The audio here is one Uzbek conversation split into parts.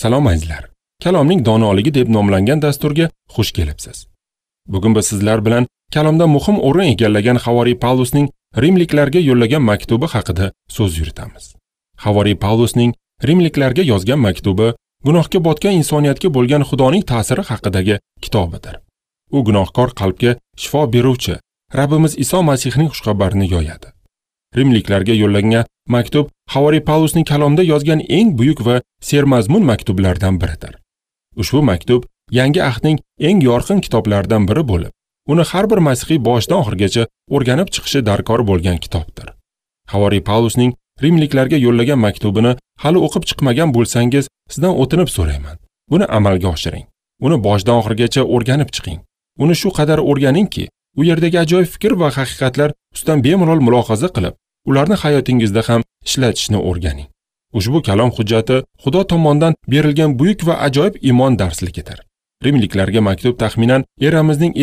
Salom azizlar. Kalomning donoligi deb nomlangan dasturga xush kelibsiz. Bugun biz sizlar bilan kalomda muhim o'rin egallagan Havoriy Pavlusning Rimliklarga yo'llagan maktubi haqida so'z yuritamiz. Havoriy Pavlusning Rimliklarga yozgan maktubi gunohga botgan insoniyatga bo'lgan Xudoning ta'siri haqidagi kitobidir. U gunohkor qalbga shifo beruvchi Rabbimiz Iso Masihning xushxabarini yoyadi. Rimliklarga yo'llangan maktub Havoriy Pavlusning kalomda yozgan eng buyuk va sermazmun maktublardan biridir. Ushbu maktub Yangi ahdning eng yorqin kitoblaridan biri bo'lib, uni har bir masihiy boshidan oxirigacha o'rganib chiqishi darkor bo'lgan kitobdir. Havoriy Pavlusning Rimliklarga yo'llagan maktubini hali o'qib chiqmagan bo'lsangiz, sizdan o'tinib so'rayman. Buni amalga oshiring. Uni boshidan oxirigacha o'rganib chiqing. Uni shu qadar o'rganingki, u yerdagi ajoyib fikr va haqiqatlar ustidan bemalol mulohaza qilib, ularni hayotingizda ham ishlatishni o'rganing. Ushbu kalom hujjati Xudo tomonidan berilgan buyuk va ajoyib iymon darsligidir. Rimliklarga maktub taxminan eramizning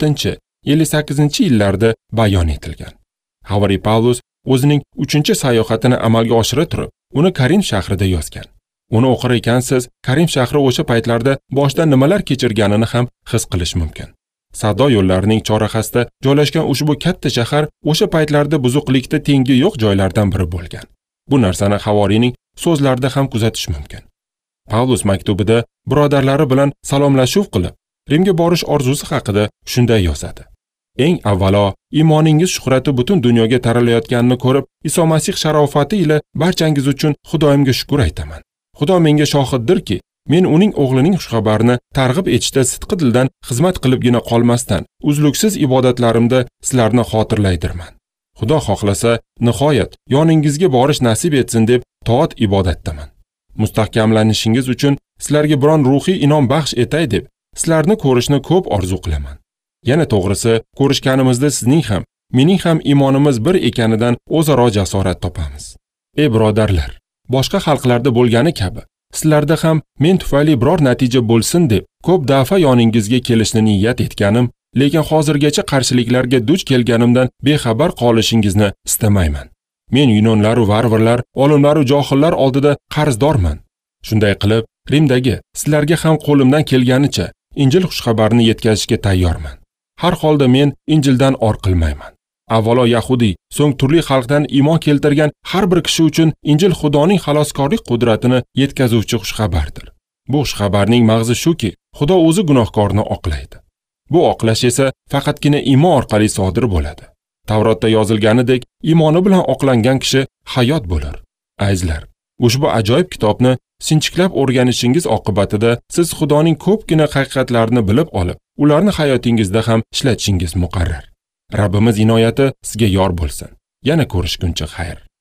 56-58-yillarida bayon etilgan. Havoriy Pavlus o'zining 3-sayohatini amalga oshira turib, uni Karim shahrida yozgan. Uni o'qir ekansiz, Karim shahri o'sha paytlarda boshdan nimalar kechirganini ham his qilish mumkin. Savdo yo'llarining chorrahasida joylashgan ushbu katta shahar o'sha paytlarda buzuqlikda tengi yo'q joylardan biri bo'lgan. Bu narsani Havoriyning so'zlarida ham kuzatish mumkin. Pavlus maktubida birodarlari bilan salomlashuv qilib, Rimga borish orzusi haqida shunday yozadi. Eng avvalo, iymoningiz shuhrati butun dunyoga taralayotganini ko'rib, Iso Masih sharofati ila barchangiz uchun Xudoyimga shukr aytaman. Xudo menga shohiddirki, men uning o'g'lining xushxabarini targ'ib etishda sidqi dildan xizmat qilibgina qolmasdan, uzluksiz ibodatlarimda sizlarni xotirlaydirman. Xudo xohlasa, nihoyat yoningizga borish nasib etsin deb toat ibodatdaman. Mustahkamlanishingiz uchun sizlarga biron ruhiy inom baxsh etay deb, sizlarni ko'rishni ko'p orzu qilaman. Yana to'g'risi, ko'rishganimizda sizning ham, mening ham iymonimiz bir ekanidan o'zaro jasorat topamiz. Ey birodarlar, boshqa xalqlarda bo'lgani kabi, sizlarda ham men tufayli biror natija bo'lsin deb ko'p dafa yoningizga kelishni niyat etganim, lekin hozirgacha qarshiliklarga duch kelganimdan bexabar qolishingizni istamayman. Men yunonlar va varvarlar, olimlar va johillar oldida qarzdorman. Shunday qilib, Rimdagi sizlarga ham qo'limdan kelganicha Injil xushxabarini yetkazishga tayyorman. Har holda men Injildan or qilmayman. Avvalo Yahudiy, so'ng turli xalqdan iymon keltirgan har bir kishi uchun Injil Xudoning xaloskorlik qudratini yetkazuvchi xushxabardir. Bu xushxabarning mag'zi shuki, Xudo o'zi gunohkorni oqlaydi. Bu oqlash esa faqatgina iymon orqali sodir bo'ladi. Tavrotda yozilganidek, iymoni bilan oqlangan kishi hayot bo'lar. Azizlar, ushbu ajoyib kitobni sinchiklab o'rganishingiz oqibatida siz Xudoning ko'pgina haqiqatlarini bilib olib, ularni hayotingizda ham ishlatishingiz muqarrar. Rabbimiz inoyati sizga yor bo'lsin. Yana ko'rishguncha xayr.